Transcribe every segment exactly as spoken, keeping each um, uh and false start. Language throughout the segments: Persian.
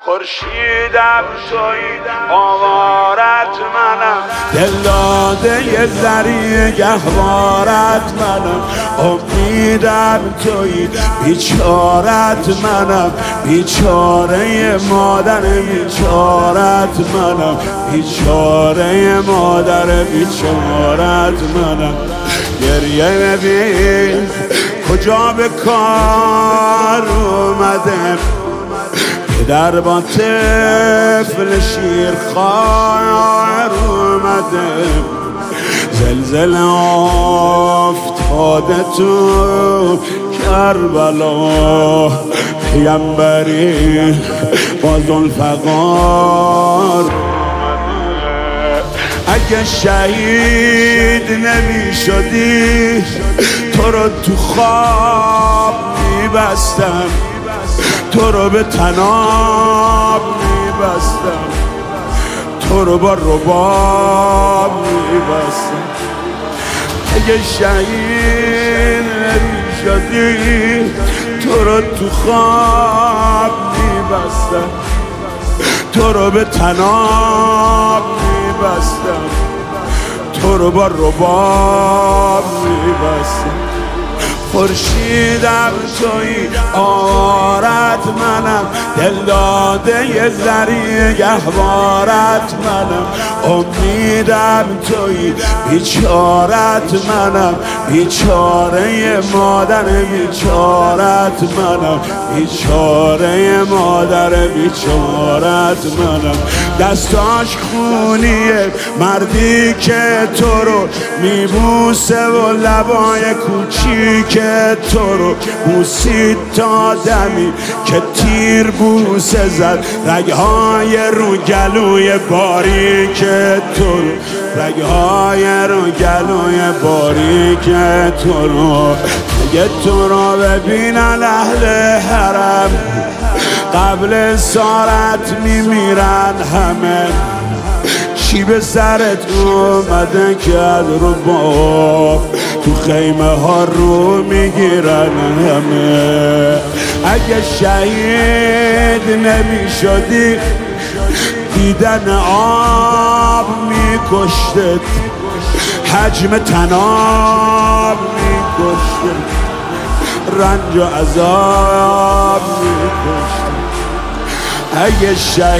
خورشیدم تویی آوارت منم، دل داده یه ذری گهوارت منم، امیدم تویی بیچارت منم، بیچاره مادر بیچارت منم، بیچاره مادر بیچارت منم. گریه ببین کجا به کار اومده، در با طفل شیر خوار اومده، زلزله افتاده تو کربلا، پیامبری با ذوالفقار اومده. اگه شهید نمی شدی تو رو تو خواب میبستم، تو رو به طناب میبستم، تو رو با رباب میبستم. اگه شهید نمیشدی تو رو تو خواب میبستم، تو رو به طناب میبستم، تو رو با رباب میبستم. خورشیدم تویی آوارت منم، دل داده یه ذری گهوارت منم، امیدم تویی بیچارت منم، بیچاره مادر بیچارت منم، بیچاره مادر بیچارت منم. دستاش خونیه مردی که تو رو میبوسه و لبای کوچیک که تو رو بوسید تا دمی که تیر بوسه زد، رگهای رو گلوی باریک تو رو، رگهای رو گلوی باریک تو رو. اگه تو رو ببینن اهل حرم قبل اسارت میمیرن همه، چی به سرت اومده که از رو با تو خیمه ها رو میگیرن همه. اگه شهید نمی شدی دیدن آب میکشتت، حجم طناب میکشتت، رنج و عذاب میکشتت. اگه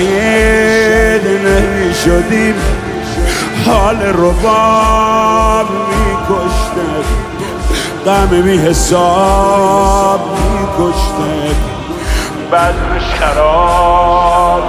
شهید نمی شدیم حال رباب میکشتد، غم بی حساب میکشتد، بزمش خراب.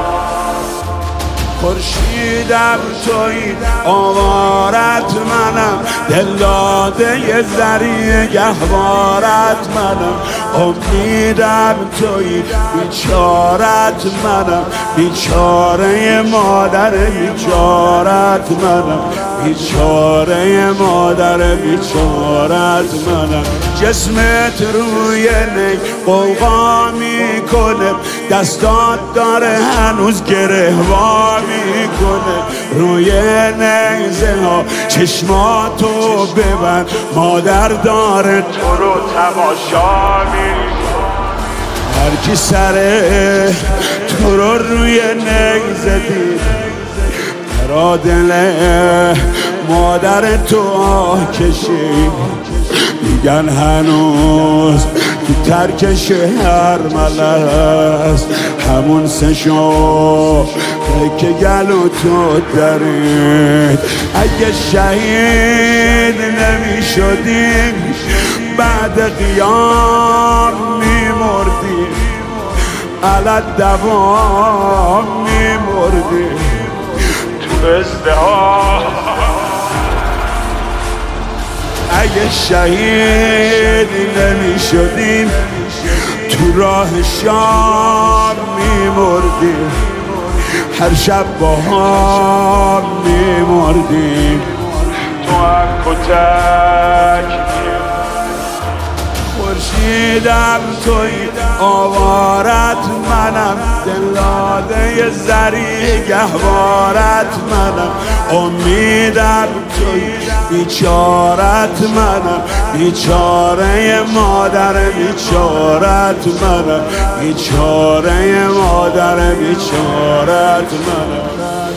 خورشیدم تویی آوارت منم، دل داده یه ذری گهوارت منم، امیدم تویی بیچارت منم، بیچاره مادر بیچارت منم، بیچاره مادر بیچارت منم. جسمت روی نی قوقا میکنه، دستات داره هنوز گره وا میکنه، روی نیزه ها چشماتو ببند، مادر داره تو رو تماشا میکنه. هر کی سره تو رو روی نیزه دید، را دل مادر تو کشید، میگن هنوز تو ترک شهر ملست، همون سه شو که گلو تو درید. اگه شهید نمی شدیم بعد قیام میمردیم، علت دوام میمردیم تو ازدهام. اگه شهید نمی شدیم تو راه شام میمردیم، هر شب با هم میمردیم تو هم کتک. نشنیدم توی آوارت منم، دلاده زری گهوارت منم، امیدم توی بیچارت منم، بیچاره مادر بیچارت منم، بیچاره مادر بیچارت منم.